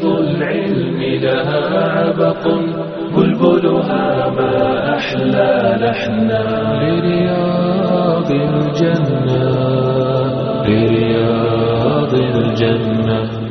رياض العلم لها عبق بلبلها ما أحلى لحنا لرياض الجنة لرياض الجنة.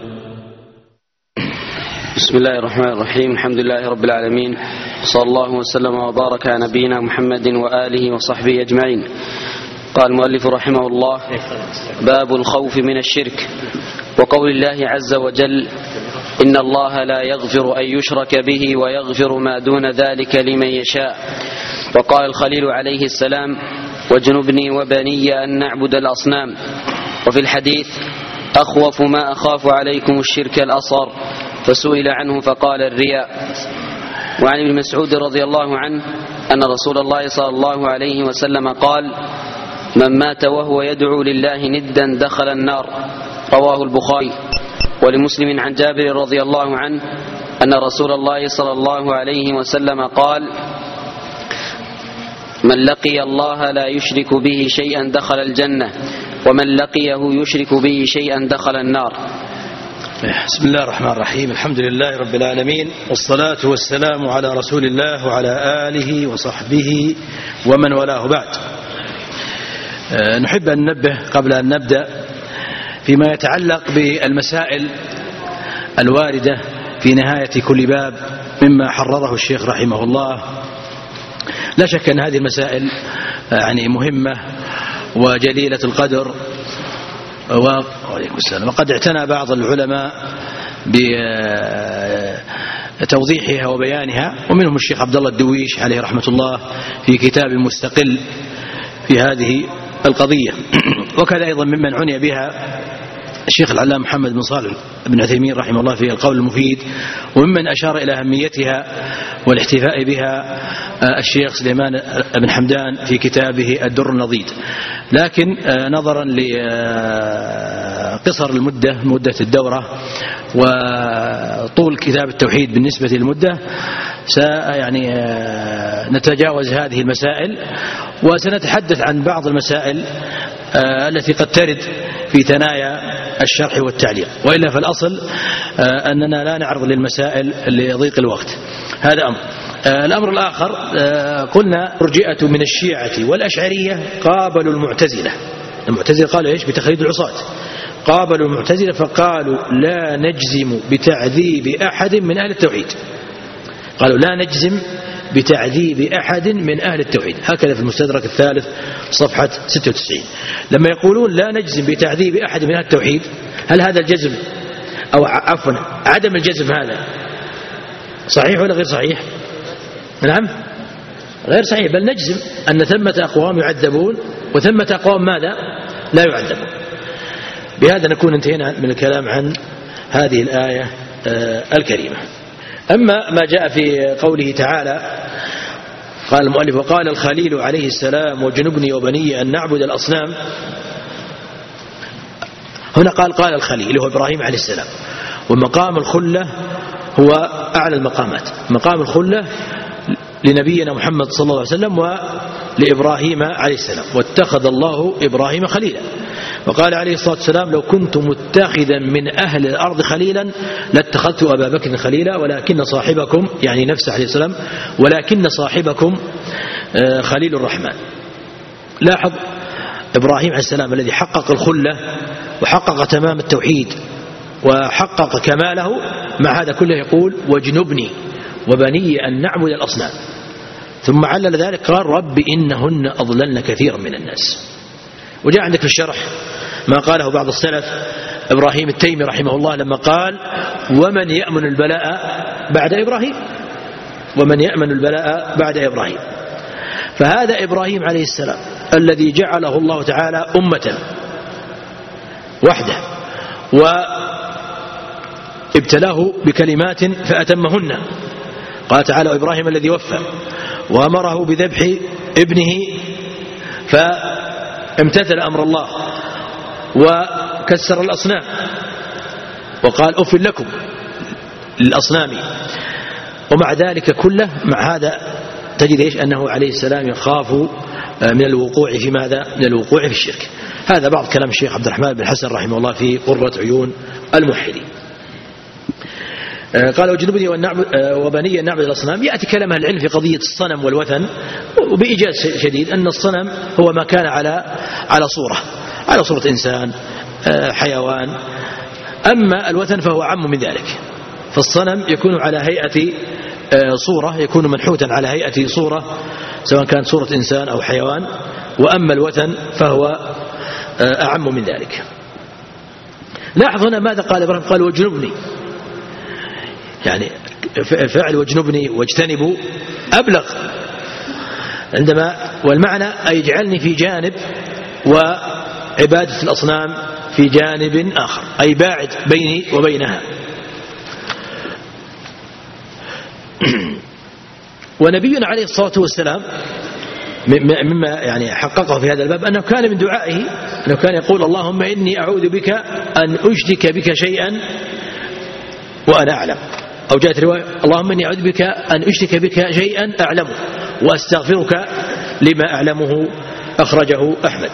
بسم الله الرحمن الرحيم. الحمد لله رب العالمين، صلى الله وسلم وبارك على نبينا محمد وآله وصحبه أجمعين. قال المؤلف رحمه الله: باب الخوف من الشرك. وقول الله عز وجل: إن الله لا يغفر أن يشرك به ويغفر ما دون ذلك لمن يشاء. وقال الخليل عليه السلام: واجنبني وبني أن نعبد الأصنام. وفي الحديث: أخوف ما أخاف عليكم الشرك الأصغر. فسئل عنه فقال: الرياء. وعن ابن مسعود رضي الله عنه أن رسول الله صلى الله عليه وسلم قال: من مات وهو يدعو لله ندا دخل النار. رواه البخاري. ولمسلم عن جابر رضي الله عنه أن رسول الله صلى الله عليه وسلم قال: من لقي الله لا يشرك به شيئا دخل الجنة، ومن لقيه يشرك به شيئا دخل النار. بسم الله الرحمن الرحيم. الحمد لله رب العالمين، والصلاة والسلام على رسول الله وعلى آله وصحبه ومن والاه. بعد، نحب أن ننبه قبل أن نبدأ فيما يتعلق بالمسائل الواردة في نهاية كل باب مما حرره الشيخ رحمه الله. لا شك أن هذه المسائل مهمة وجليلة القدر، وقد اعتنى بعض العلماء بتوضيحها وبيانها، ومنهم الشيخ عبد الله الدويش عليه رحمة الله في كتاب مستقل في هذه القضية. وكذا أيضا ممن عني بها الشيخ العلامة محمد بن صالح بن عثيمين رحمه الله في القول المفيد، وممن أشار إلى أهميتها والاحتفاء بها الشيخ سليمان بن حمدان في كتابه الدر النضيد. لكن نظرا لقصر مدة الدورة وطول كتاب التوحيد بالنسبة للمدة، نتجاوز هذه المسائل وسنتحدث عن بعض المسائل التي قد ترد في ثنايا الشرح والتعليق، وإلا فالأصل أننا لا نعرض للمسائل لضيق الوقت. هذا أمر. الأمر الآخر، قلنا مرجئة من الشيعة والأشعرية قابلوا المعتزلة. المعتزلة قالوا إيش؟ بتخليد العصاة. قابلوا المعتزلة فقالوا لا نجزم بتعذيب أحد من أهل التوحيد. قالوا لا نجزم بتعذيب أحد من أهل التوحيد، هكذا في المستدرك الثالث صفحة 96. لما يقولون لا نجزم بتعذيب أحد من أهل التوحيد، هل هذا الجزم أو عفوا عدم الجزم هذا صحيح ولا غير صحيح؟ نعم، غير صحيح. بل نجزم أن ثمة أقوام يعذبون وثمة أقوام ماذا؟ لا يعذبون. بهذا نكون انتهينا من الكلام عن هذه الآية الكريمة. أما ما جاء في قوله تعالى، قال المؤلف: وقال الخليل عليه السلام: وجنبني وبني أن نعبد الأصنام. هنا قال الخليل هو إبراهيم عليه السلام، ومقام الخلة هو أعلى المقامات. مقام الخلة لنبينا محمد صلى الله عليه وسلم ولإبراهيم عليه السلام، واتخذ الله إبراهيم خليلا. وقال عليه الصلاة والسلام: لو كنت متخذا من أهل الأرض خليلا لاتخذت أبا بكر خليلا، ولكن صاحبكم، يعني نفسه عليه السلام، ولكن صاحبكم خليل الرحمن. لاحظ إبراهيم عليه السلام الذي حقق الخلة وحقق تمام التوحيد وحقق كماله، مع هذا كله يقول: واجنبني وبني أن نعبد الأصنام. ثم علل ذلك قال: رب إنهن أضللن كثيرا من الناس. وجاء عندك في الشرح ما قاله بعض السلف، إبراهيم التيمي رحمه الله لما قال: ومن يأمن البلاء بعد إبراهيم، ومن يأمن البلاء بعد إبراهيم. فهذا إبراهيم عليه السلام الذي جعله الله تعالى أمة وحده وابتلاه بكلمات فأتمهن. قال تعالى: وإبراهيم الذي وفى، وأمره بذبح ابنه فامتثل أمر الله وكسر الأصنام وقال: أف لكم للأصنام. ومع ذلك كله، مع هذا تجد إيش؟ أنه عليه السلام يخاف من الوقوع في ماذا؟ من الوقوع في الشرك. هذا بعض كلام الشيخ عبد الرحمن بن حسن رحمه الله في قرة عيون الموحدين. قال وجنبني وبني أن نعبد الأصنام. يأتي كلام أهل العلم في قضية الصنم والوثن وبإيجاز شديد أن الصنم هو ما كان على صورة إنسان حيوان، أما الوثن فهو عم من ذلك. فالصنم يكون على هيئة صورة، يكون منحوتا على هيئة صورة سواء كانت صورة إنسان أو حيوان، وأما الوثن فهو أعم من ذلك. لاحظ هنا ماذا قال إبراهيم؟ قال واجنبني، يعني فعل واجنبني واجتنبوا أبلغ عندما، والمعنى أي اجعلني في جانب وعبادة الأصنام في جانب آخر، أي باعد بيني وبينها. ونبينا عليه الصلاة والسلام مما يعني حققه في هذا الباب أنه كان من دعائه أنه كان يقول اللهم إني أعوذ بك أن أشرك بك شيئا وأنا أعلم، أو جاءت رواية اللهم إني أعوذ بك أن أشرك بك شيئا أعلمه وأستغفرك لما أعلمه، أخرجه أحمد.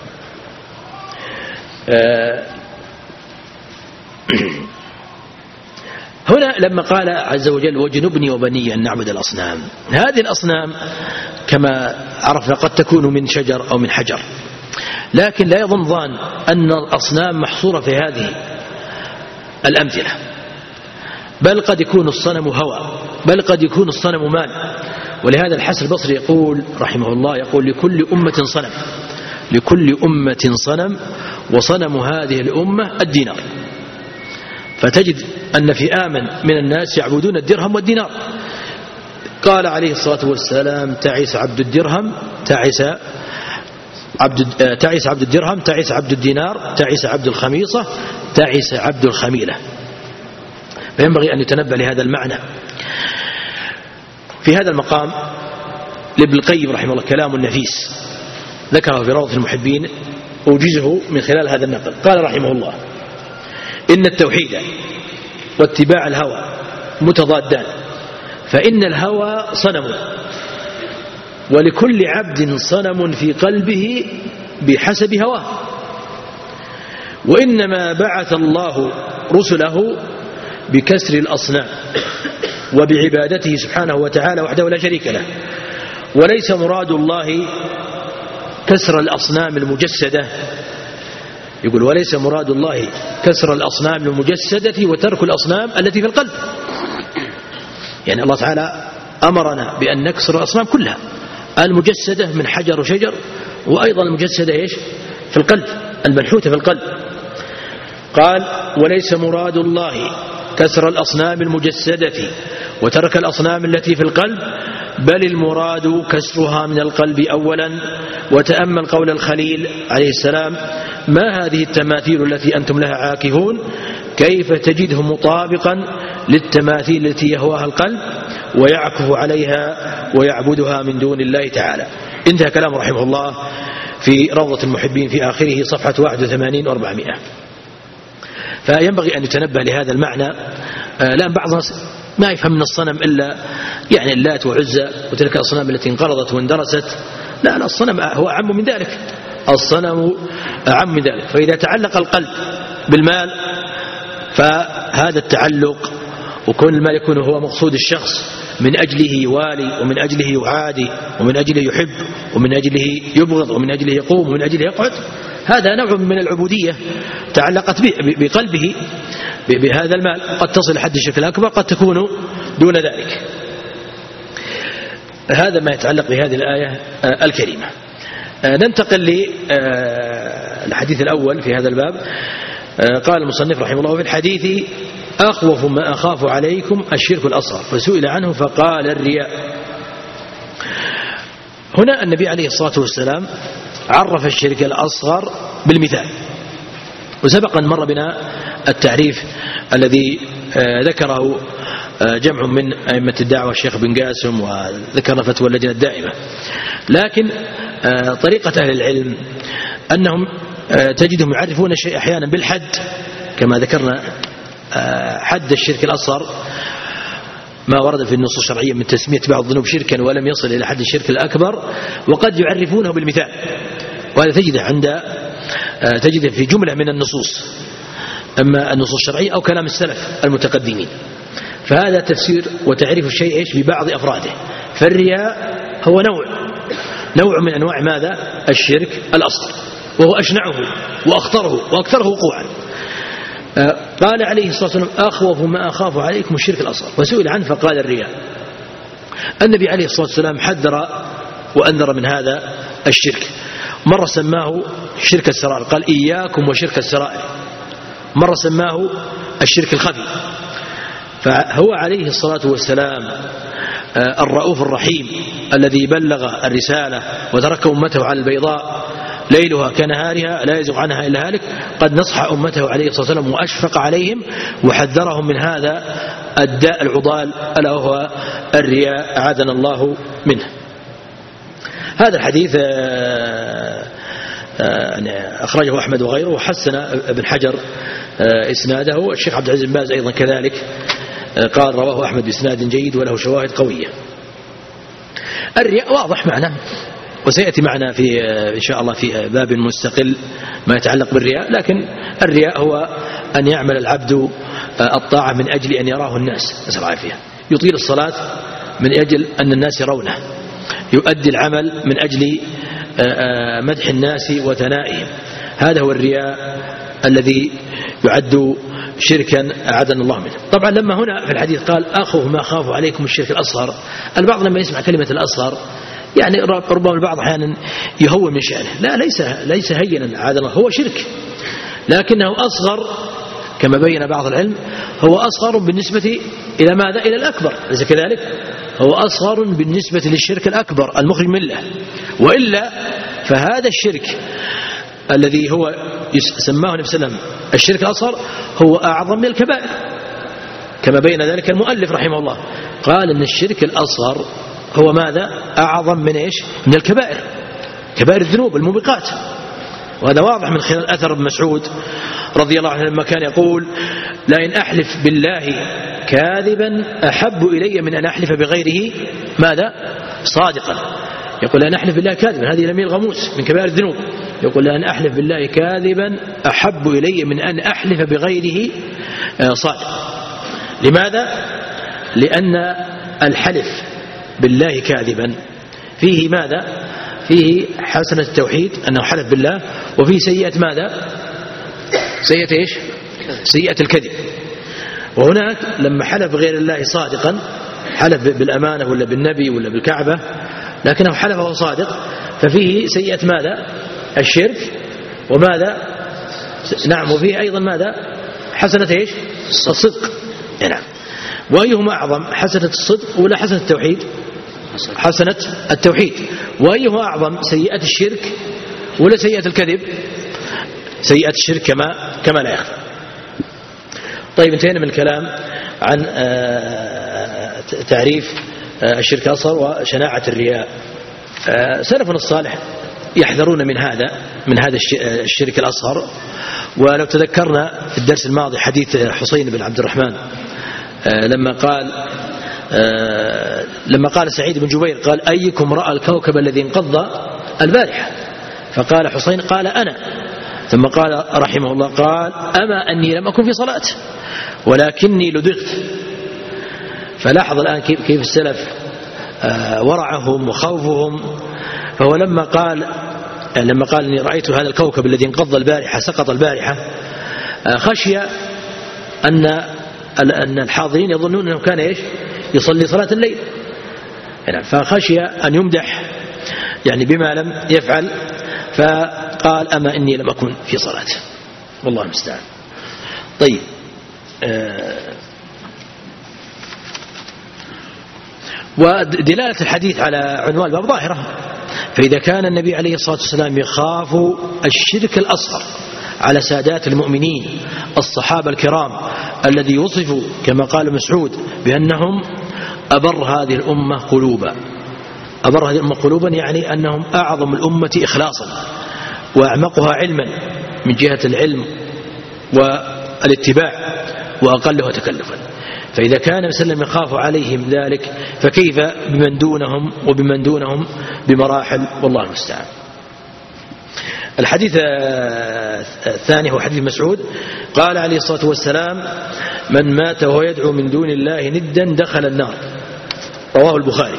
هنا لما قال عز وجل وجنبني وبني أن نعبد الأصنام، هذه الأصنام كما عرفنا قد تكون من شجر أو من حجر، لكن لا يظن ظان أن الأصنام محصورة في هذه الأمثلة، بل قد يكون الصنم هوى، بل قد يكون الصنم مال. ولهذا الحسن البصري يقول رحمه الله، يقول لكل أمة صنم، لكل أمة صنم، وصنم هذه الأمة الدينار. فتجد أن فئاما من الناس يعبدون الدرهم والدينار. قال عليه الصلاة والسلام تعس عبد الدرهم، تعس عبد الدرهم، تعس عبد الدينار، تعس عبد الخميصة، تعس عبد الخميلة. فينبغي أن يتنبه لهذا المعنى. في هذا المقام لابن القيم رحمه الله كلام نفيس ذكره في روضة المحبين، أوجزه من خلال هذا النقل. قال رحمه الله إن التوحيد واتباع الهوى متضادان، فإن الهوى صنم، ولكل عبد صنم في قلبه بحسب هواه، وإنما بعث الله رسله بكسر الأصنام وبعبادته سبحانه وتعالى وحده لا شريك له، وليس مراد الله كسر الأصنام المجسدة. يقول وليس مراد الله كسر الأصنام المجسدة وترك الأصنام التي في القلب. يعني الله تعالى أمرنا بأن نكسر الأصنام كلها، المجسدة من حجر وشجر، وأيضا المجسدة إيش في القلب، المنحوتة في القلب. قال وليس مراد الله كسر الأصنام المجسدة وترك الأصنام التي في القلب، بل المراد كسرها من القلب أولا. وتأمل قول الخليل عليه السلام ما هذه التماثيل التي أنتم لها عاكفون، كيف تجده مطابقا للتماثيل التي يهواها القلب ويعكف عليها ويعبدها من دون الله تعالى. انتهى كلام رحمه الله في روضة المحبين في آخره صفحة 81 و400. فينبغي أن يتنبه لهذا المعنى. لأن بعض الناس ما يفهم من الصنم إلا يعني اللات وعزة وتلك الأصنام التي انقرضت واندرست. لا، الصنم هو أعم من ذلك، الصنم أعم من ذلك. فإذا تعلق القلب بالمال فهذا التعلق وكون المال يكون هو مقصود الشخص، من أجله يوالي ومن أجله يعادي ومن أجله يحب ومن أجله يبغض ومن أجله يقوم ومن أجله يقعد، هذا نوع من العبودية تعلقت بقلبه بهذا المال، قد تصل حد الشرك الأكبر، قد تكون دون ذلك. هذا ما يتعلق بهذه الآية الكريمة. ننتقل للحديث الأول في هذا الباب. قال المصنف رحمه الله في الحديث أخوف ما أخاف عليكم الشرك الأصغر، فسئل عنه فقال الرياء. هنا النبي عليه الصلاة والسلام عرف الشرك الأصغر بالمثال، وسبقا مر بنا التعريف الذي ذكره جمع من أئمة الدعوة الشيخ بن قاسم، وذكرنا فتوى اللجنة الدائمة. لكن طريقة أهل العلم أنهم تجدهم يعرفون الشيء أحيانا بالحد، كما ذكرنا حد الشرك الأصغر ما ورد في النصوص الشرعية من تسمية بعض الذنوب شركا ولم يصل إلى حد الشرك الأكبر، وقد يعرفونه بالمثال، وهذا تجده في جملة من النصوص، أما النصوص الشرعية أو كلام السلف المتقدمين. فهذا تفسير وتعريف الشيء إيش ببعض أفراده. فالرياء هو نوع من أنواع ماذا؟ الشرك الأصغر، وهو أشنعه وأخطره وأكثره وقوعا. قال عليه الصلاة والسلام أخوف ما أخاف عليكم الشرك الأصغر، وسئل عنه فقال الرياء. النبي عليه الصلاة والسلام حذر وأنذر من هذا الشرك. مرة سماه شرك السرائر، قال إياكم وشرك السرائر. مرة سماه الشرك الخفي. فهو عليه الصلاة والسلام الرؤوف الرحيم الذي بلغ الرسالة وترك أمته على البيضاء ليلها كنهارها لا يزغ عنها إلا هالك، قد نصح أمته عليه الصلاة والسلام وأشفق عليهم وحذرهم من هذا الداء العضال ألا وهو الرياء، أعاذنا الله منه. هذا الحديث أخرجه أحمد وغيره، وحسن ابن حجر إسناده. الشيخ عبد العزيز بن باز أيضا كذلك قال رواه أحمد بإسناد جيد وله شواهد قوية. الرياء واضح معنا، وسيأتي معنا في إن شاء الله في باب مستقل ما يتعلق بالرياء. لكن الرياء هو أن يعمل العبد الطاعة من أجل أن يراه الناس، نسأل العافية. يطيل الصلاة من أجل أن الناس يرونه، يؤدي العمل من أجل مدح الناس وثنائهم. هذا هو الرياء الذي يعد شركا أعاذنا الله منه. طبعا لما هنا في الحديث قال أخوف ما أخاف عليكم الشرك الأصغر، البعض لما يسمع كلمة الأصغر يعني ربما البعض أحيانا يهون من شأنه. لا، ليس هينا أعاذنا، هو شرك، لكنه أصغر كما بين بعض العلم، هو أصغر بالنسبة إلى ماذا؟ إلى الأكبر، ليس كذلك؟ هو أصغر بالنسبة للشرك الأكبر المخرج من الله. وإلا فهذا الشرك الذي هو سماه النبي صلى الله عليه وسلم الشرك الأصغر هو أعظم من الكبائر، كما بين ذلك المؤلف رحمه الله، قال إن الشرك الأصغر هو ماذا؟ أعظم من إيش؟ من الكبائر، كبائر الذنوب الموبقات. وهذا واضح من خلال أثر ابن مسعود رضي الله عنه لما كان يقول لئن أحلف بالله كاذبا أحب إلي من أن أحلف بغيره ماذا؟ صادقا. يقول لأن أحلف بالله كاذبا، هذه لميل غموس من كبائر الذنوب. يقول لأن أحلف بالله كاذبا أحب إلي من أن أحلف بغيره صادقا. لماذا؟ لأن الحلف بالله كاذبا فيه ماذا؟ فيه حسنة التوحيد أنه حلف بالله، وفيه سيئة ماذا؟ سيئة إيش؟ سيئة الكذب. وهناك لما حلف بغير الله صادقا، حلف بالأمانة ولا بالنبي ولا بالكعبة، لكنه حلف وهو صادق، ففيه سيئة ماذا؟ الشرك. وماذا؟ نعم، وفيه أيضا ماذا؟ حسنة إيش؟ الصدق. نعم. وأيهما أعظم، حسنة الصدق ولا حسنة التوحيد؟ حسنة التوحيد. وأيهما أعظم، سيئة الشرك ولا سيئة الكذب؟ سيئة الشرك كما لا يخفى. طيب، انتهينا من الكلام عن تعريف الشرك الأصغر وشناعة الرياء. سلفنا الصالح يحذرون من هذا الشرك الأصغر. ولو تذكرنا في الدرس الماضي حديث حسين بن عبد الرحمن لما قال سعيد بن جبير قال أيكم رأى الكوكب الذي انقض البارحة؟ فقال حسين قال أنا. ثم قال رحمه الله قال أما أني لم أكن في صلاة ولكني لدغت. فلاحظ الآن كيف السلف ورعهم وخوفهم. فهو لما قال إني رأيت هذا الكوكب الذي انقض البارحة سقط البارحة، خشي أن الحاضرين يظنون أنه كان إيش؟ يصلي صلاة الليل. فخشي أن يمدح يعني بما لم يفعل، فقال أما إني لم أكن في صلاة، والله المستعان. طيب، ودلالة الحديث على عنوان الباب ظاهرة. فإذا كان النبي عليه الصلاة والسلام يخاف الشرك الأصغر على سادات المؤمنين الصحابة الكرام الذي وصفوا كما قال مسعود بأنهم أبر هذه الأمة قلوبا. أبر هذه الأمة قلوبا يعني أنهم أعظم الأمة إخلاصا وأعمقها علما من جهة العلم والاتباع وأقلها تكلفا. فإذا كان وسلم يخاف عليهم ذلك فكيف بمن دونهم وبمن دونهم بمراحل، والله المستعان. الحديث الثاني هو حديث مسعود قال عليه الصلاة والسلام من مات وهو يدعو من دون الله ندا دخل النار، رواه البخاري.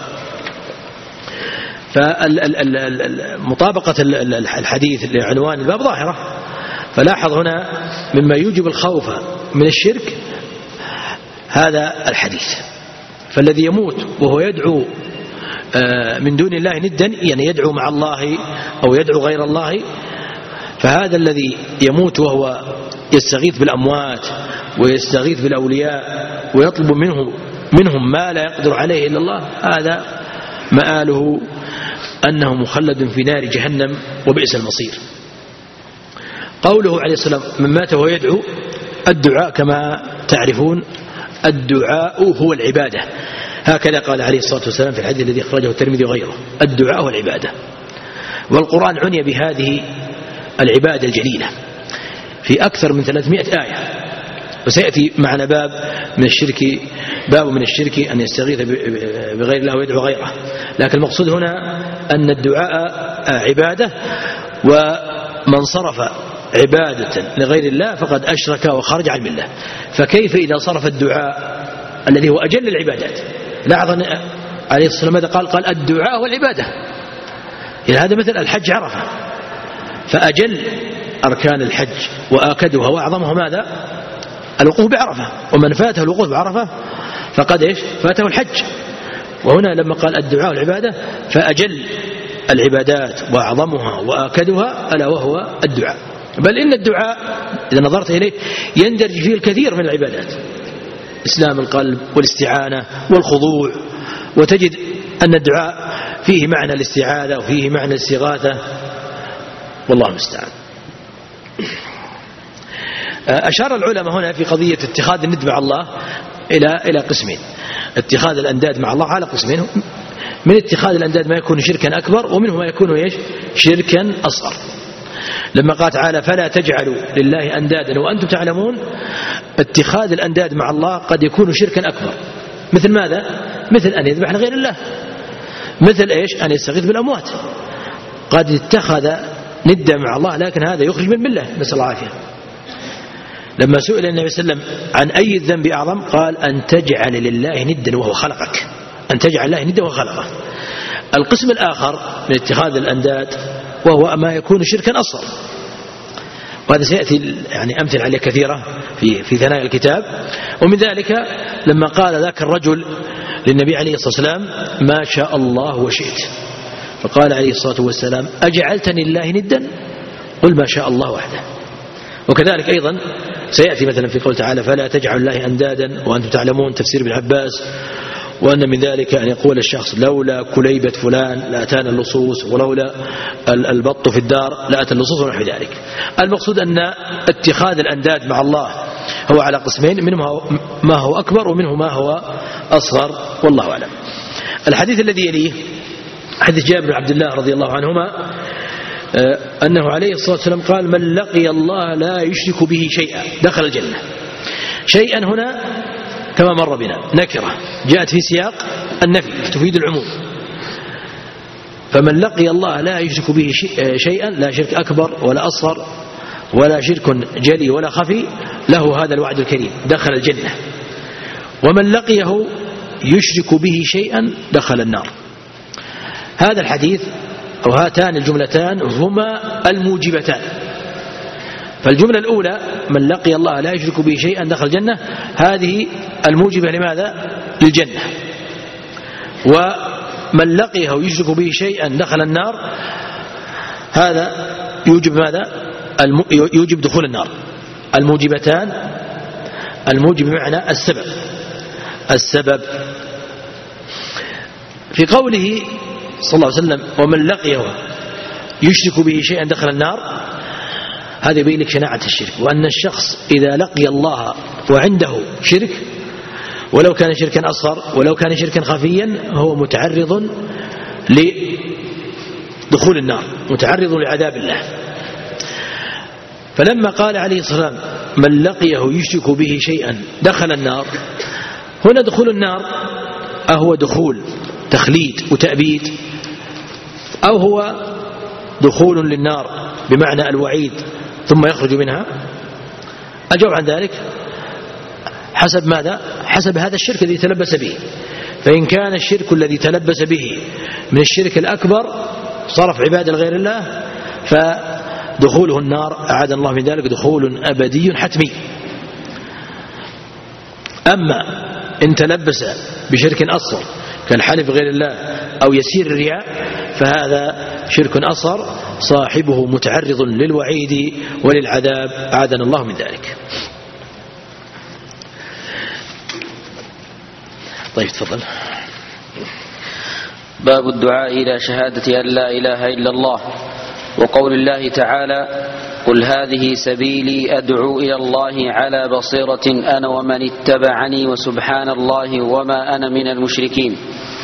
فمطابقة الحديث لعنوان الباب ظاهرة. فلاحظ هنا مما يوجب الخوف من الشرك هذا الحديث. فالذي يموت وهو يدعو من دون الله ندا، يعني يدعو مع الله أو يدعو غير الله، فهذا الذي يموت وهو يستغيث بالأموات ويستغيث بالأولياء ويطلب منهم ما لا يقدر عليه إلا الله، هذا مآله أنه مخلد في نار جهنم وبئس المصير. قوله عليه السلام من مات وهو يدعو، الدعاء كما تعرفون الدعاء هو العبادة، هكذا قال عليه الصلاة والسلام في الحديث الذي أخرجه الترمذي وغيره، الدعاء هو العبادة. والقرآن عني بهذه العبادة الجليلة في أكثر من 300 آية. وسيأتي معنا باب من الشرك أن يستغيث بغير الله ويدعو غيره. لكن المقصود هنا أن الدعاء عبادة، ومن صرف عبادة لغير الله فقد أشرك وخرج عن الملة. فكيف إذا صرف الدعاء الذي هو أجل العبادات؟ لاحظ عليه الصلاة والسلام قال الدعاء هو العبادة. إذا هذا مثل الحج عرفة، فأجل أركان الحج وآكدها وأعظمها ماذا؟ الوقوف بعرفة. ومن فاته الوقوف بعرفة فقد فاته الحج. وهنا لما قال الدعاء والعبادة فأجل العبادات وأعظمها وآكدها ألا وهو الدعاء. بل إن الدعاء إذا نظرت إليه يندرج فيه الكثير من العبادات، إسلام القلب والاستعانة والخضوع، وتجد أن الدعاء فيه معنى الاستعاذة وفيه معنى الاستغاثة، والله المستعان. أشار العلماء هنا في قضية اتخاذ الند مع الله إلى قسمين. اتخاذ الأنداد مع الله على قسمين: من اتخاذ الأنداد ما يكون شركا أكبر، ومنه ما يكون شركا أصغر. لما قال تعالى فلا تجعلوا لله أندادا وأنتم تعلمون، اتخاذ الأنداد مع الله قد يكون شركا أكبر. مثل ماذا؟ مثل أن يذبح لغير الله، مثل أن يستغيث بالأموات. قد اتخذ ندا مع الله، لكن هذا يخرج من الملة، نسأل الله العافية. لما سئل النبي صلى الله عليه وسلم عن أي الذنب أعظم قال أن تجعل لله ندا وهو خلقك، أن تجعل الله ندا وهو خلقه. القسم الآخر من اتخاذ الأنداد وهو ما يكون شركا أصغر، وهذا سيأتي أمثل عليه كثيرة في ثنايا الكتاب. ومن ذلك لما قال ذاك الرجل للنبي عليه الصلاة والسلام ما شاء الله وشئت، فقال عليه الصلاة والسلام أجعلتني لله ندا؟ قل ما شاء الله وحده. وكذلك أيضا سيأتي مثلا في قول تعالى فلا تجعلوا الله أندادا وأنتم تعلمون، تفسير ابن عباس، وأن من ذلك أن يقول الشخص لولا كليبة فلان لأتانا اللصوص، ولولا البط في الدار لأتى اللصوص، ونحو ذلك. المقصود أن اتخاذ الأنداد مع الله هو على قسمين: منه ما هو أكبر ومنه ما هو أصغر، والله أعلم. الحديث الذي يليه حديث جابر بن عبد الله رضي الله عنهما أنه عليه الصلاة والسلام قال من لقي الله لا يشرك به شيئا دخل الجنة. شيئا هنا كما مر بنا نكرة جاءت في سياق النفي تفيد العموم. فمن لقي الله لا يشرك به شيئا، لا شرك أكبر ولا أصغر ولا شرك جلي ولا خفي، له هذا الوعد الكريم دخل الجنة. ومن لقيه يشرك به شيئا دخل النار. هذا الحديث أو هاتان الجملتان هما الموجبتان. فالجملة الأولى من لقي الله لا يشرك به شيئا دخل الجنة، هذه الموجبة لماذا؟ للجنة. ومن لقيه يشرك به شيئا دخل النار، هذا يوجب ماذا؟ يوجب دخول النار. الموجبتان، الموجب بمعنى السبب. في قوله صلى الله عليه وسلم ومن لقيه يشرك به شيئا دخل النار، هذا يبين لك شناعة الشرك، وأن الشخص إذا لقي الله وعنده شرك ولو كان شركا أصغر ولو كان شركا خفيا هو متعرض لدخول النار، متعرض لعذاب الله. فلما قال عليه الصلاة والسلام من لقيه يشرك به شيئا دخل النار، هنا دخول النار أهو دخول تخليد وتأبيد، أو هو دخول للنار بمعنى الوعيد ثم يخرج منها؟ الجواب عن ذلك حسب ماذا؟ حسب هذا الشرك الذي تلبس به. فإن كان الشرك الذي تلبس به من الشرك الأكبر صرف عبادة لغير الله فدخوله النار أعاذنا الله من ذلك دخول أبدي حتمي. أما إن تلبس بشرك أصغر كالحلف بغير الله أو يسير الرياء فهذا شرك أصغر صاحبه متعرض للوعيد وللعذاب أعاذنا الله من ذلك. طيب تفضل. باب الدعاء إلى شهادة أن لا إله إلا الله، وقول الله تعالى: قل هذه سبيلي أدعو إلى الله على بصيرة أنا ومن اتبعني وسبحان الله وما أنا من المشركين.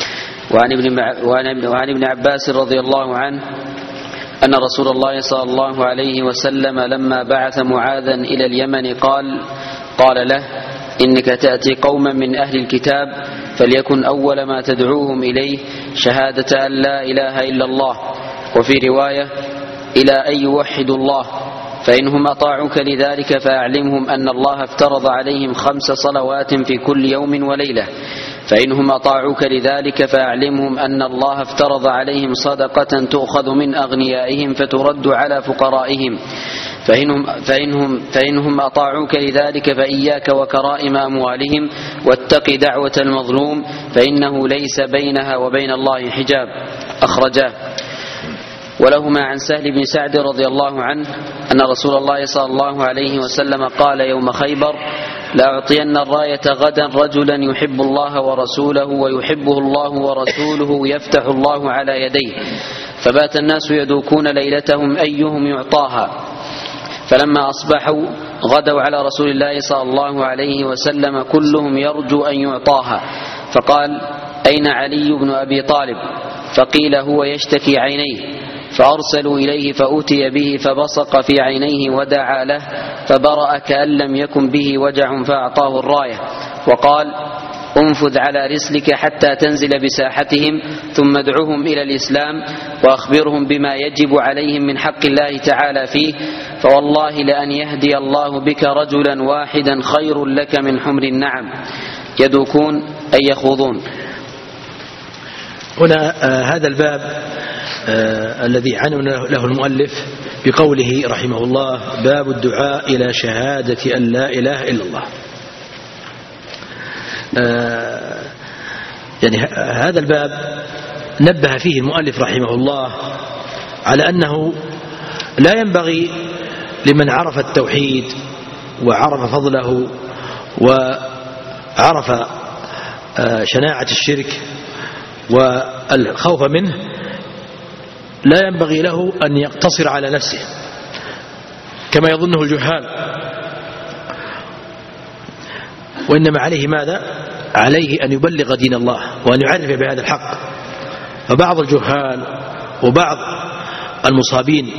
وعن ابن عباس رضي الله عنه أن رسول الله صلى الله عليه وسلم لما بعث معاذا إلى اليمن قال له: إنك تأتي قوما من أهل الكتاب فليكن أول ما تدعوهم إليه شهادة أن لا إله إلا الله، وفي رواية: إلى أن يوحدوا الله، فإنهم أطاعوك لذلك فأعلمهم أن الله افترض عليهم 5 صلوات في كل يوم وليلة، فإنهم أطاعوك لذلك فأعلمهم أن الله افترض عليهم صدقة تؤخذ من أغنيائهم فترد على فقرائهم، فإنهم أطاعوك لذلك فإياك وكرائم أموالهم واتق دعوة المظلوم فإنه ليس بينها وبين الله حجاب. أخرجاه. ولهما عن سهل بن سعد رضي الله عنه أن رسول الله صلى الله عليه وسلم قال يوم خيبر: لأعطين الراية غدا رجلا يحب الله ورسوله ويحبه الله ورسوله يفتح الله على يديه. فبات الناس يدوكون ليلتهم أيهم يعطاها، فلما أصبحوا غدوا على رسول الله صلى الله عليه وسلم كلهم يرجو أن يعطاها، فقال: أين علي بن أبي طالب؟ فقيل: هو يشتكي عينيه، فأرسلوا إليه فأتي به فبصق في عينيه ودعا له فبرأ كأن لم يكن به وجع فأعطاه الراية، وقال: انفذ على رسلك حتى تنزل بساحتهم ثم ادعوهم إلى الإسلام وأخبرهم بما يجب عليهم من حق الله تعالى فيه، فوالله لأن يهدي الله بك رجلا واحدا خير لك من حمر النعم. يدوكون أي يخوضون. هنا هذا الباب الذي عنون له المؤلف بقوله رحمه الله: باب الدعاء إلى شهادة أن لا إله إلا الله. يعني هذا الباب نبه فيه المؤلف رحمه الله على أنه لا ينبغي لمن عرف التوحيد وعرف فضله وعرف شناعة الشرك والخوف منه، لا ينبغي له أن يقتصر على نفسه كما يظنه الجهال، وإنما عليه ماذا؟ عليه أن يبلغ دين الله وأن يعرف بهذا الحق. فبعض الجهال وبعض المصابين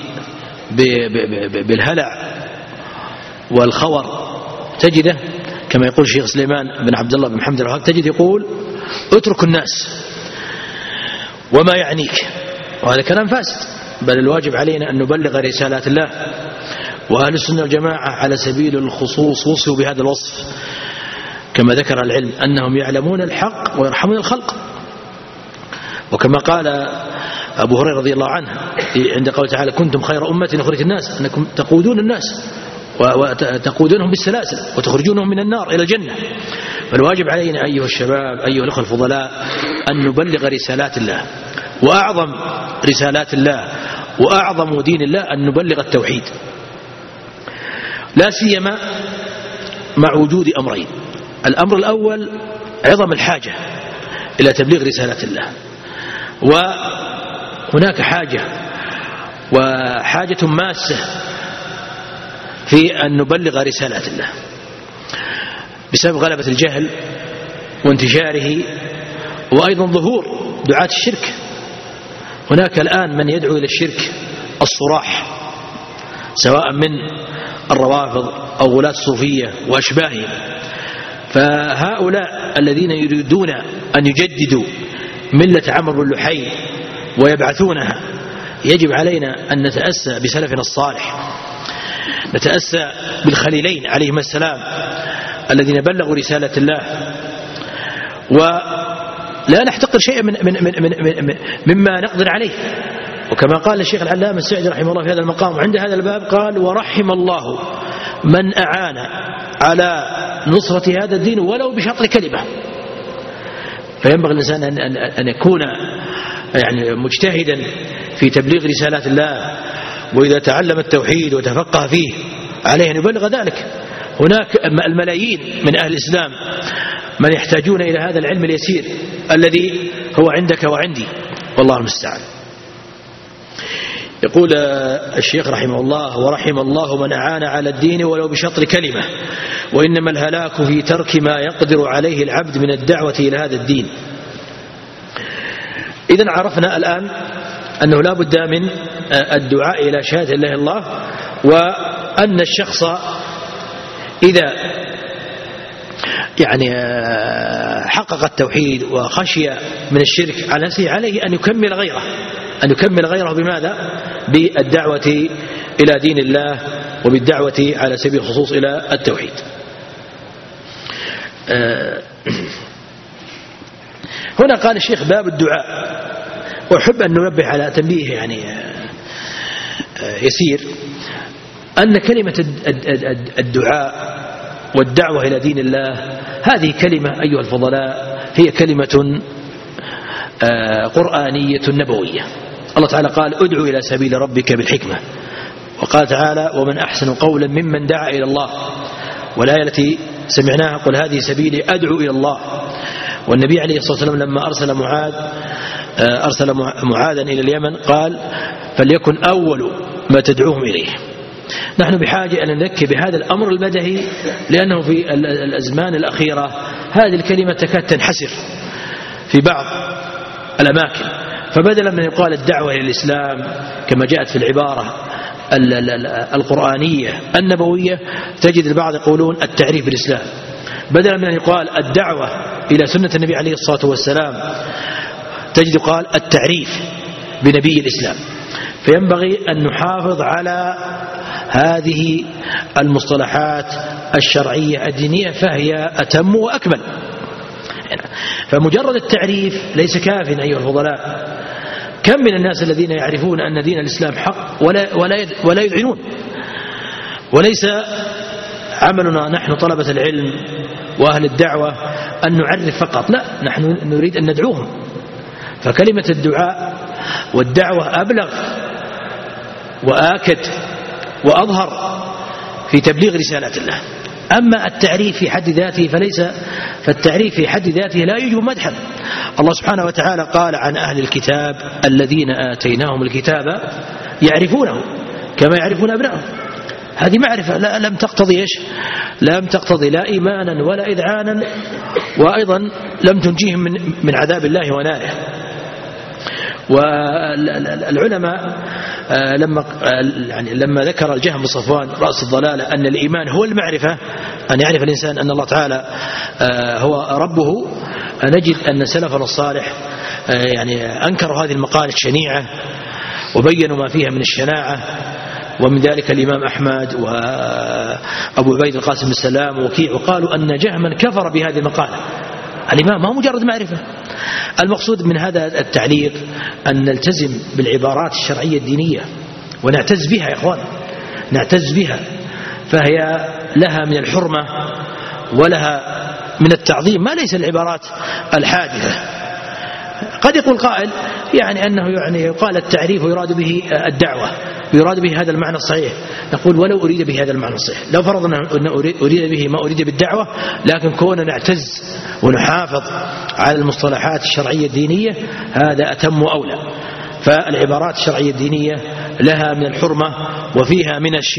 بالهلع والخور تجده كما يقول الشيخ سليمان بن عبد الله بن محمد الوهاب، تجد يقول: اترك الناس وما يعنيك، وهذا كلام فاسد. بل الواجب علينا أن نبلغ رسالات الله، وأهل السنة والجماعة على سبيل الخصوص وصفوا بهذا الوصف كما ذكر العلم أنهم يعلمون الحق ويرحمون الخلق. وكما قال أبو هريرة رضي الله عنه عند قوله تعالى: كنتم خير أمة أخرجت الناس، أنكم تقودون الناس وتقودونهم بالسلاسل وتخرجونهم من النار إلى الجنة. فالواجب علينا أيها الشباب أيها الأخوة الفضلاء أن نبلغ رسالات الله، وأعظم رسالات الله وأعظم دين الله أن نبلغ التوحيد، لا سيما مع وجود أمرين. الأمر الأول عظم الحاجة إلى تبليغ رسالات الله، وهناك حاجة وحاجة ماسة في أن نبلغ رسالات الله بسبب غلبة الجهل وانتشاره، وأيضا ظهور دعاة الشرك. هناك الآن من يدعو إلى الشرك الصراح، سواء من الروافض أو غلاة الصوفية وأشباههم. فهؤلاء الذين يريدون أن يجددوا ملة عمرو بن لحي ويبعثونها يجب علينا أن نتأسى بسلفنا الصالح، نتأسى بالخليلين عليهما السلام الذين بلغوا رسالة الله، ولا نحتقر شيئا مما نقدر عليه. وكما قال الشيخ العلامة السعدي رحمه الله في هذا المقام عند هذا الباب، قال: ورحم الله من أعان على نصرة هذا الدين ولو بشطر كلمة. فينبغي الإنسان أن يكون يعني مجتهدا في تبليغ رسالات الله، وإذا تعلم التوحيد وتفقه فيه عليه أن يبلغ ذلك. هناك الملايين من أهل الإسلام من يحتاجون إلى هذا العلم اليسير الذي هو عندك وعندي، والله المستعان. يقول الشيخ رحمه الله: ورحم الله من أعان على الدين ولو بشطر كلمة، وإنما الهلاك في ترك ما يقدر عليه العبد من الدعوة إلى هذا الدين. إذن عرفنا الآن أنه لا بد من الدعاء إلى شهادة لا إله إلا الله، وأن الشخص إذا يعني حقق التوحيد وخشي من الشرك على نفسه عليه أن يكمل غيره بماذا؟ بالدعوة إلى دين الله وبالدعوة على سبيل الخصوص إلى التوحيد. هنا قال الشيخ: باب الدعاء. وأحب أن ننبه على تنبيه يعني يسير، أن كلمة الدعاء والدعوة إلى دين الله هذه كلمة أيها الفضلاء هي كلمة قرآنية نبوية. الله تعالى قال: ادعو إلى سبيل ربك بالحكمة. وقال تعالى: ومن أحسن قولا ممن دعا إلى الله. والآية التي سمعناها: قل هذه سبيلي أدعو إلى الله. والنبي عليه الصلاة والسلام لما أرسل معاذا إلى اليمن قال: فليكن أول ما تدعوهم إليه. نحن بحاجة أن نذكر بهذا الأمر البدهي، لأنه في الأزمان الأخيرة هذه الكلمة تكاد تنحسر في بعض الأماكن، فبدلا من يقال الدعوة إلى الإسلام كما جاءت في العبارة القرآنية النبوية، تجد البعض يقولون التعريف بالإسلام. بدلا من أن يقال الدعوة إلى سنة النبي عليه الصلاة والسلام، تجد قال التعريف بنبي الإسلام. فينبغي أن نحافظ على هذه المصطلحات الشرعية الدينية، فهي أتم وأكمل. فمجرد التعريف ليس كافٍ أيها الفضلاء. كم من الناس الذين يعرفون أن دين الإسلام حق ولا يذعنون. وليس عملنا نحن طلبة العلم وأهل الدعوة أن نعرف فقط، لا، نحن نريد أن ندعوهم. فكلمة الدعاء والدعوة أبلغ وآكد وأظهر في تبليغ رسالة الله. أما التعريف في حد ذاته فالتعريف في حد ذاته لا يجب مدحا. الله سبحانه وتعالى قال عن أهل الكتاب: الذين آتيناهم الكتاب يعرفونه كما يعرفون أبنائهم. هذه معرفة لم تقتضي إيش؟ لم تقتضي لا إيمانا ولا إذعانا، وأيضا لم تنجيهم من عذاب الله وناره. والعلماء لما ذكر الجهم بن صفوان رأس الضلالة أن الإيمان هو المعرفة، أن يعرف الإنسان أن الله تعالى هو ربه، نجد أن سلفنا الصالح يعني أنكروا هذه المقالة الشنيعة وبينوا ما فيها من الشناعة. ومن ذلك الإمام أحمد وأبو عبيد القاسم بن سلام ووكيع، وقالوا أن جهما كفر بهذه المقالة. الإمام ما مجرد معرفة. المقصود من هذا التعليق أن نلتزم بالعبارات الشرعية الدينية ونعتز بها يا إخوان، نعتز بها، فهي لها من الحرمة ولها من التعظيم ما ليس العبارات الحادثة. قد يقول قائل يعني أنه يعني يقال التعريف ويراد به الدعوة ويراد به هذا المعنى الصحيح. نقول ولو أريد به هذا المعنى الصحيح، لو فرضنا أن أريد به ما أريد بالدعوة، لكن كوننا نعتز ونحافظ على المصطلحات الشرعية الدينية هذا أتم وأولى. فالعبارات الشرعية الدينية لها من الحرمة وفيها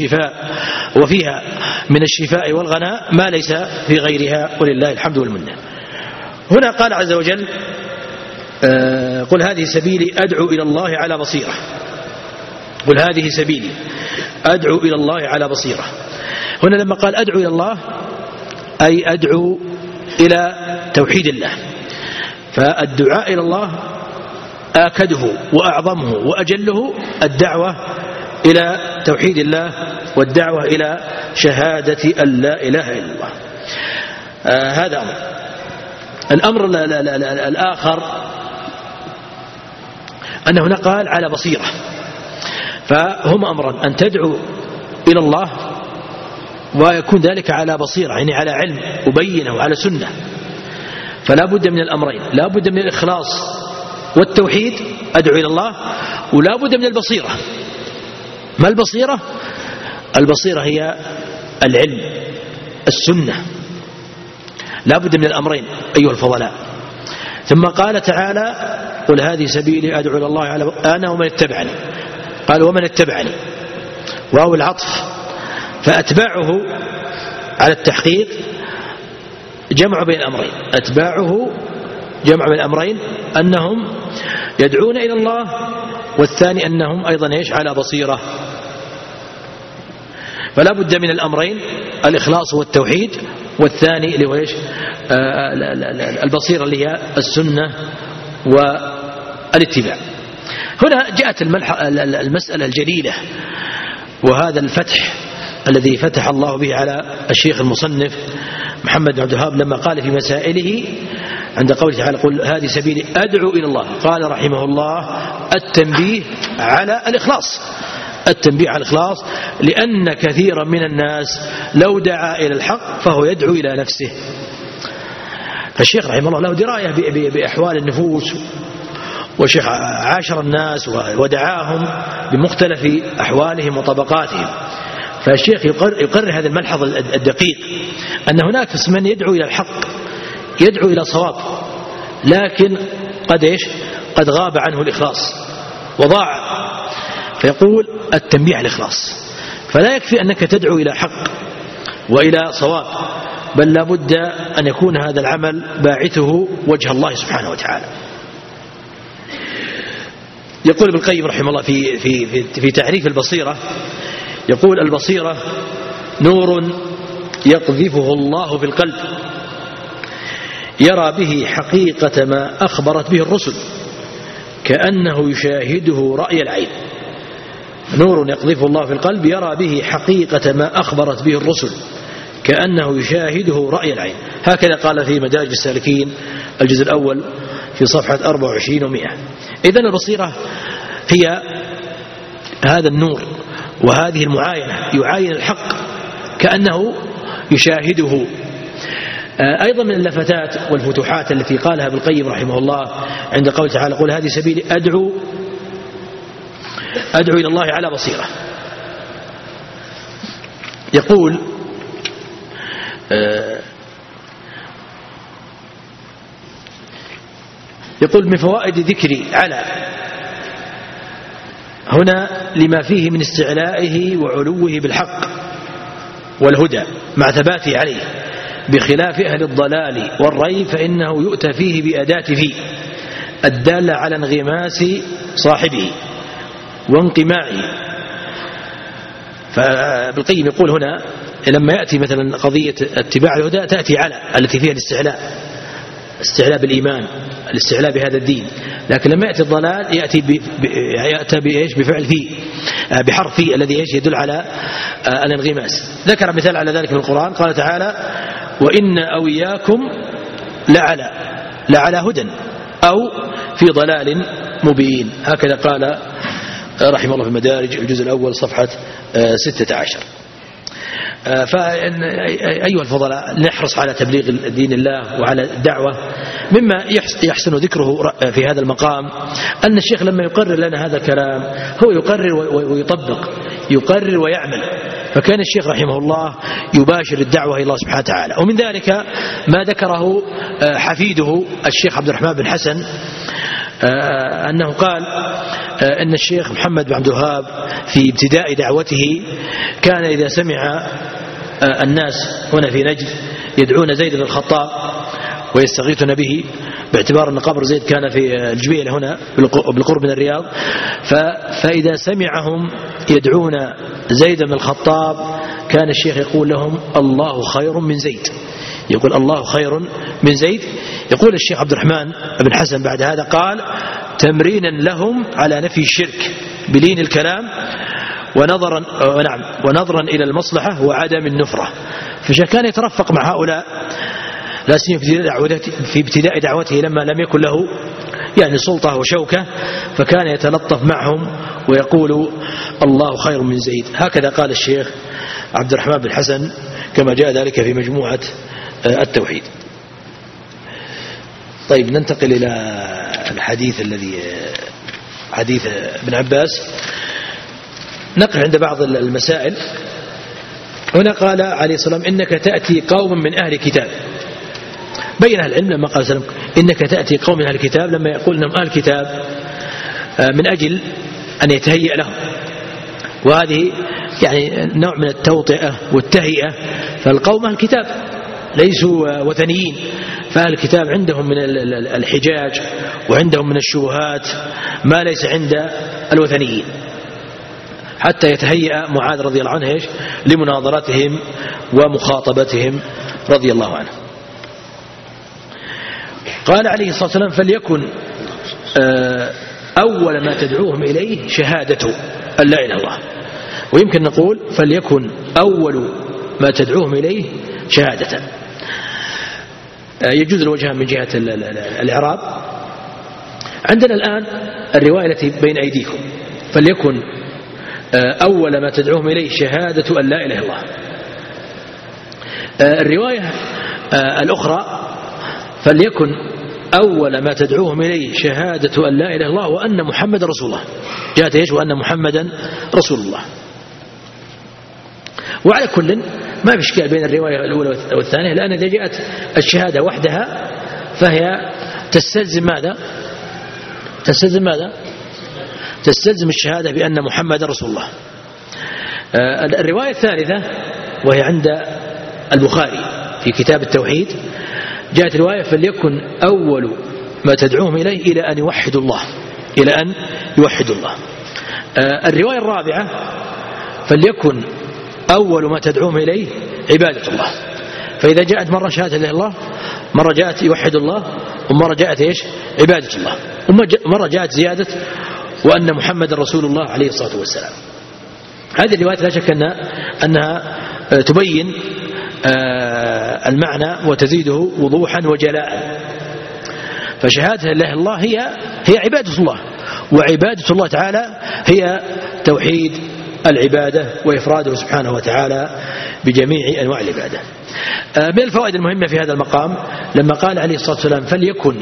من الشفاء والغناء ما ليس في غيرها، ولله الحمد والمنة. هنا قال عز وجل: قل هذه سبيلي أدعو إلى الله على بصيرة. قل هذه سبيلي أدعو إلى الله على بصيرة. هنا لما قال أدعو إلى الله أي أدعو إلى توحيد الله. فالدعاء إلى الله آكده وأعظمه وأجله الدعوة إلى توحيد الله والدعوة إلى شهادة أن لا إله إلا الله. هذا أمر. الأمر الآخر أن هنا قال على بصيرة، فهما أمرا: أن تدعو إلى الله ويكون ذلك على بصيرة، يعني على علم وبينة وعلى سنة، فلا بد من الأمرين، لا بد من الإخلاص والتوحيد، أدعو إلى الله، ولا بد من البصيرة. ما البصيرة؟ البصيرة هي العلم، السنة، لا بد من الأمرين أيها الفضلاء. ثم قال تعالى: قل هذه سبيلي أدعو إلى الله على أنا ومن اتبعني. قال: ومن اتبعني، واو العطف، فأتباعه على التحقيق جمع بين الأمرين، أتباعه جمع بين الأمرين، أنهم يدعون إلى الله، والثاني أنهم أيضا على بصيرة. فلا بد من الأمرين، الإخلاص والتوحيد، والثاني اللي هو البصيرة اللي هي السنة والاتباع. هنا جاءت المسألة الجليلة، وهذا الفتح الذي فتح الله به على الشيخ المصنف محمد بن عبد الوهاب لما قال في مسائله عند قوله تعالى: قل هذه سبيلي أدعو إلى الله. قال رحمه الله: التنبيه على الإخلاص، التنبيه على الإخلاص، لأن كثيرا من الناس لو دعا إلى الحق فهو يدعو إلى نفسه. فالشيخ رحمه الله له دراية بأحوال النفوس، والشيخ عاشر الناس ودعاهم بمختلف أحوالهم وطبقاتهم. فالشيخ يقرر هذا الملحظ الدقيق، أن هناك من يدعو إلى الحق، يدعو إلى صواب، لكن قد غاب عنه الإخلاص وضاع. فيقول: التنبيه على الإخلاص، فلا يكفي أنك تدعو إلى حق وإلى صواب، بل لابد أن يكون هذا العمل باعثه وجه الله سبحانه وتعالى. يقول ابن القيم رحمه الله في تعريف البصيرة، يقول: البصيرة نور يقذفه الله في القلب يرى به حقيقة ما أخبرت به الرسل كأنه يشاهده رأي العين. نور يقذفه الله في القلب يرى به حقيقة ما أخبرت به الرسل كأنه يشاهده رأي العين. هكذا قال في مدارج السالكين الجزء الأول في صفحة 24 و100. إذن البصيرة هي هذا النور وهذه المعاينة، يعاين الحق كأنه يشاهده. أيضا من اللفتات والفتوحات التي قالها ابن القيم رحمه الله عند قول تعالى: قل هذه سبيلي أدعو إلى الله على بصيرة. يقول: من فوائد ذكري على هنا لما فيه من استعلائه وعلوه بالحق والهدى مع ثباته عليه، بخلاف أهل الضلال والريب فإنه يؤتى فيه بأداة في الدالة على انغماس صاحبه وانقماعه. فابن القيم يقول هنا لما يأتي مثلا قضية اتباع الهدى تأتي على التي فيها الاستعلاء بالإيمان، الاستعلاء بهذا الدين. لكن لما يأتي الضلال يأتي بفعل فيه، بحرف فيه الذي يدل على الانغماس. ذكر مثال على ذلك في القرآن، قال تعالى: وإن أو إياكم لعلى هدى أو في ضلال مبين. هكذا قال رحمه الله في المدارج الجزء الأول صفحة 16. فأيها الفضلاء نحرص على تبليغ دين الله وعلى الدعوة. مما يحسن ذكره في هذا المقام أن الشيخ لما يقرر لنا هذا الكلام هو يقرر ويطبق، يقرر ويعمل. فكان الشيخ رحمه الله يباشر الدعوة إلى الله سبحانه وتعالى. ومن ذلك ما ذكره حفيده الشيخ عبد الرحمن بن حسن، أنه قال أن الشيخ محمد بن عبد الوهاب في ابتداء دعوته كان إذا سمع الناس هنا في نجد يدعون زيد بن الخطاب ويستغيثون به، باعتبار أن قبر زيد كان في الجبيل هنا بالقرب من الرياض، فإذا سمعهم يدعون زيد بن الخطاب كان الشيخ يقول لهم: الله خير من زيد. يقول: الله خير من زيد. يقول الشيخ عبد الرحمن بن حسن بعد هذا قال: تمرينا لهم على نفي الشرك بلين الكلام ونظرا إلى المصلحة وعدم النفرة. فكان يترفق مع هؤلاء لا سيما في ابتداء دعوته لما لم يكن له يعني سلطة وشوكة، فكان يتلطف معهم ويقول الله خير من زيد. هكذا قال الشيخ عبد الرحمن بن حسن كما جاء ذلك في مجموعة التوحيد. طيب ننتقل إلى الحديث الذي حديث ابن عباس. نقف عند بعض المسائل. هنا قال عليه الصلاة والسلام إنك تأتي قوم من أهل كتاب. بين أهل العلم لما قال سلام إنك تأتي قوم من أهل الكتاب، لما يقول إنهم أهل الكتاب من أجل أن يتهيأ لهم، وهذه يعني نوع من التوطئة والتهيئة. فالقوم أهل الكتاب ليسوا وثنيين، فأهل الكتاب عندهم من الحجاج وعندهم من الشبهات ما ليس عند الوثنيين، حتى يتهيأ معاذ رضي الله عنه لمناظرتهم ومخاطبتهم رضي الله عنه. قال عليه الصلاة والسلام فليكن أول ما تدعوهم إليه شهادة أن لا إله إلا الله، ويمكن نقول فليكن أول ما تدعوهم إليه شهادة. يجوز الوجهان من جهة الإعراب. عندنا الآن الرواية التي بين أيديكم فليكن أول ما تدعوهم إليه شهادة أن لا إله إلا الله. الرواية الأخرى فليكن أول ما تدعوهم إليه شهادة أن لا إله إلا الله وأن محمد رسول الله. جاءت إيش؟ وأن محمدا رسول الله. وعلى كل ما في إشكال بين الرواية الأولى والثانية، لأن إذا جاءت الشهادة وحدها فهي تستلزم ماذا؟ تستلزم الشهادة بأن محمد رسول الله. الرواية الثالثة وهي عند البخاري في كتاب التوحيد جاءت رواية فليكن أول ما تدعوهم إليه إلى أن يوحدوا الله، الرواية الرابعة فليكن أول ما تدعوهم إليه عبادة الله. فإذا جاءت مرة شهادة لا إله إلا الله، مرة جاءت يوحد الله، ومرة جاءت إيش؟ عبادة الله، ومرة جاءت زيادة وأن محمد رسول الله عليه الصلاة والسلام. هذه الروايات لا شك أنها تبين المعنى وتزيده وضوحا وجلاء. فشهادة لا إله إلا الله هي عبادة الله، وعبادة الله تعالى هي توحيد العبادة وإفراده سبحانه وتعالى بجميع أنواع العبادة. من الفوائد المهمة في هذا المقام لما قال عليه الصلاة والسلام فليكن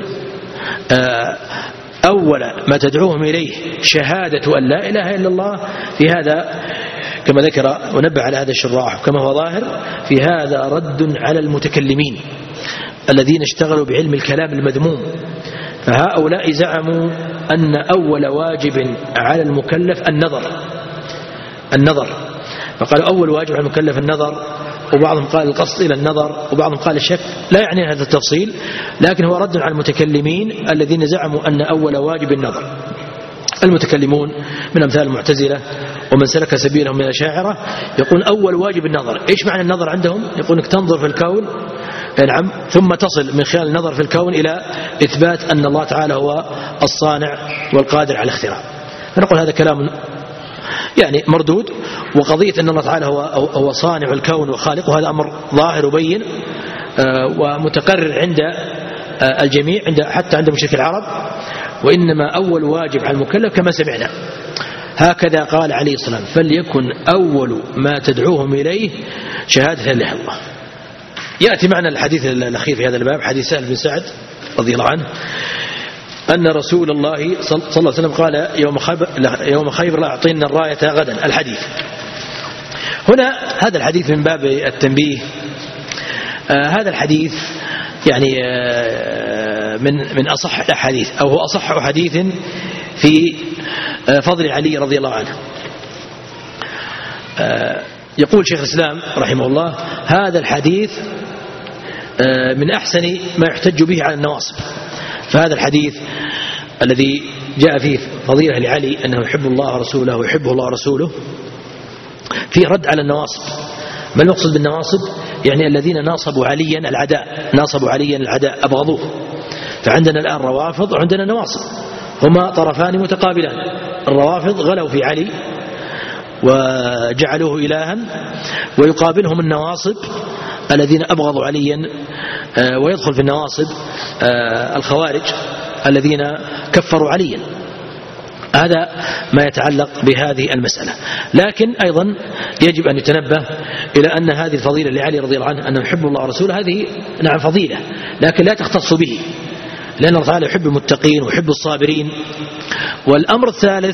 أول ما تدعوهم إليه شهادة أن لا إله إلا الله، في هذا كما ذكر ونبه على هذا الشراح كما هو ظاهر في هذا رد على المتكلمين الذين اشتغلوا بعلم الكلام المذموم. فهؤلاء زعموا أن أول واجب على المكلف النظر، فقالوا أول واجب على المكلف النظر، وبعضهم قال القصد إلى النظر، وبعضهم قال الشك. لا يعني هذا التفصيل، لكن هو رد على المتكلمين الذين زعموا أن أول واجب النظر. المتكلمون من أمثال المعتزلة ومن سلك سبيلهم من الأشاعرة يقول أول واجب النظر. إيش معنى النظر عندهم؟ يقول أنك تنظر في الكون نعم ثم تصل من خلال النظر في الكون إلى إثبات أن الله تعالى هو الصانع والقادر على الاختراع. فنقول هذا كلام يعني مردود، وقضية أن الله تعالى هو صانع الكون وخالقه هذا أمر ظاهر وبين ومتقرر عند الجميع، حتى عند مشرك العرب. وإنما أول واجب على المكلف كما سمعنا هكذا قال عليه الصلاة والسلام فليكن أول ما تدعوهم إليه شهادة لا إله إلا الله. يأتي معنا الحديث الأخير في هذا الباب حديث سهل بن سعد رضي الله عنه أن رسول الله صلى الله عليه وسلم قال يوم خيبر لا أعطينا الراية غدا. الحديث هنا هذا الحديث من باب التنبيه. هذا الحديث يعني من أصح الأحاديث، أو هو أصح حديث في فضل علي رضي الله عنه. يقول شيخ الإسلام رحمه الله هذا الحديث من أحسن ما يحتج به على النواصب. فهذا الحديث الذي جاء فيه فضيلة لعلي أنه يحب الله ورسوله ويحبه الله ورسوله فيه رد على النواصب. ما المقصود بالنواصب؟ يعني الذين ناصبوا عليا العداء، أبغضوه. فعندنا الآن روافض وعندنا نواصب. هما طرفان متقابلان. الروافض غلوا في علي وجعلوه إلها، ويقابلهم النواصب الذين أبغضوا عليا، ويدخل في النواصب الخوارج الذين كفروا عليا. هذا ما يتعلق بهذه المسألة. لكن أيضا يجب أن يتنبه إلى أن هذه الفضيلة لعلي رضي الله عنه، أنه يحب الله ورسوله، هذه نعم فضيلة، لكن لا تختص به، لأن الله تعالى يحب المتقين ويحب الصابرين. والأمر الثالث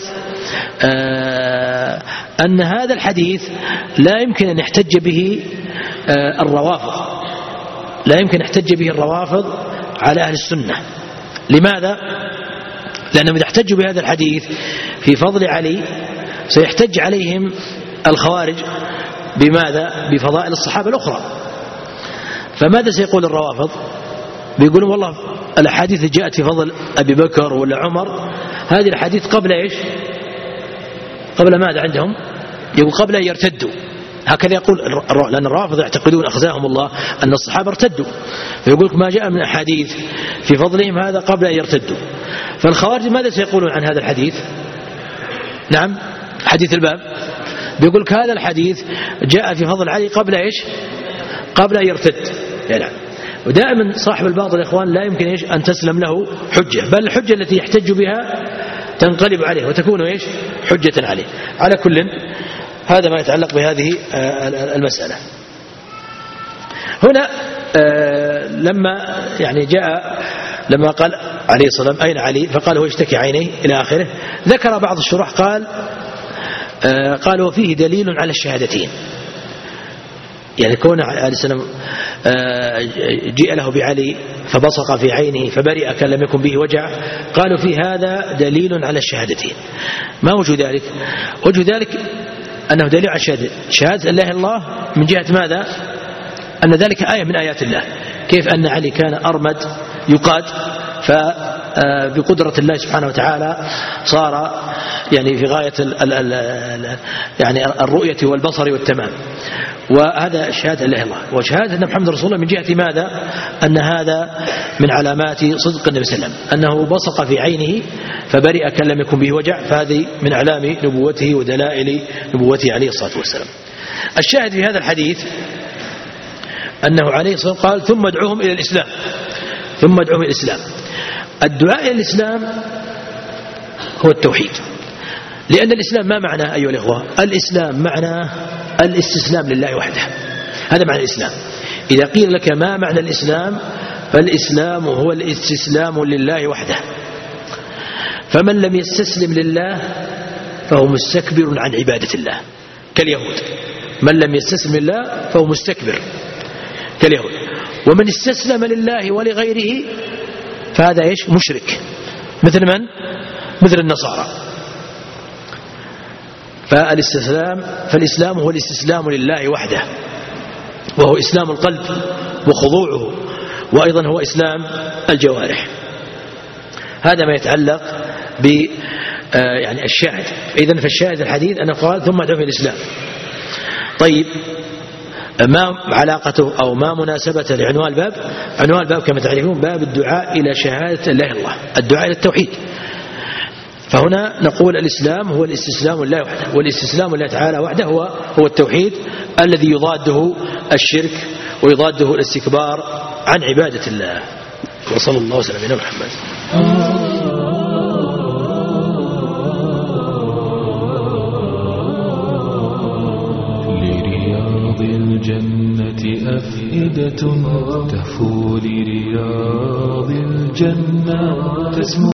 أن هذا الحديث لا يمكن أن يحتج به الروافض، لا يمكن أن يحتج به الروافض على أهل السنة. لماذا؟ لأنهم إذا احتجوا بهذا الحديث في فضل علي سيحتج عليهم الخوارج بماذا؟ بفضائل الصحابة الأخرى. فماذا سيقول الروافض؟ بيقولون والله الأحاديث اللي جاءت في فضل أبي بكر ولا عمر هذه الأحاديث قبل إيش؟ قبل ماذا عندهم؟ يقول قبل أن يرتدوا. هكذا يقول، لأن الرافض يعتقدون أخزاهم الله أن الصحابة ارتدوا، فيقول ما جاء من أحاديث في فضلهم هذا قبل أن يرتدوا. فالخوارج ماذا سيقولون عن هذا الحديث؟ نعم، حديث الباب بيقول هذا الحديث جاء في فضل علي قبل إيش؟ قبل أن يرتد. يعني ودائما صاحب الباطل يا إخوان لا يمكن إيش أن تسلم له حجة، بل الحجة التي يحتج بها تنقلب عليه وتكون إيش؟ حجة عليه. على كل هذا ما يتعلق بهذه المسألة. هنا لما يعني جاء لما قال عليه الصلاة والسلام أين علي؟ فقال هو يشتكي عينيه إلى آخره. ذكر بعض الشروح قال وفيه دليل على الشهادتين، يعني كون عليه السلام جاء له بعلي فبصق في عينه فبرئ كان لم يكن به وجع، قالوا في هذا دليل على الشهادتين. ما وجه ذلك؟ وجه ذلك أنه دليل على شهادة الله الله من جهة ماذا؟ أن ذلك آية من آيات الله. كيف أن علي كان أرمد يقاد، فبقدرة الله سبحانه وتعالى صار يعني في غاية يعني الرؤية والبصر والتمام، وهذا شهادة الله الله. وشهادة أن محمد رسول الله من جهة ماذا؟ أن هذا من علامات صدق النبي صلى الله عليه وسلم، أنه بصق في عينه فبرئ كان لم يكن به وجع، فهذه من علام نبوته ودلائل نبوته عليه الصلاة والسلام. الشاهد في هذا الحديث أنه عليه الصلاة والسلام قال ثم ادعوهم إلى الإسلام، ثم ادعوهم إلى الإسلام. الدعاء إلى الإسلام هو التوحيد، لأن الإسلام ما معناه أيها الإخوة؟ الإسلام معناه الاستسلام لله وحده، هذا معنى الإسلام. إذا قيل لك ما معنى الإسلام؟ فالإسلام هو الاستسلام لله وحده، فمن لم يستسلم لله فهو مستكبر عن عبادة الله كاليهود. من لم يستسلم لله فهو مستكبر كاليهود، ومن استسلم لله ولغيره فهذا إيش؟ مشرك. مثل من؟ مثل النصارى. فالإسلام هو الاستسلام لله وحده، وهو إسلام القلب وخضوعه، وأيضا هو إسلام الجوارح. هذا ما يتعلق ب يعني الشاهد. إذن فالشاهد الحديث أنه قال ثم ادعوا إلى الإسلام. طيب ما علاقته أو ما مناسبته لعنوان الباب؟ عنوان الباب كما تعرفون باب الدعاء إلى شهادة الله الله، الدعاء إلى التوحيد. فهنا نقول الإسلام هو الاستسلام لله وحده، والاستسلام لله تعالى وحده هو التوحيد الذي يضاده الشرك ويضاده الاستكبار عن عبادة الله. وصلى الله وسلم على محمد. لرياض الجنة أفئدة تهفو لرياض الجنة تسمو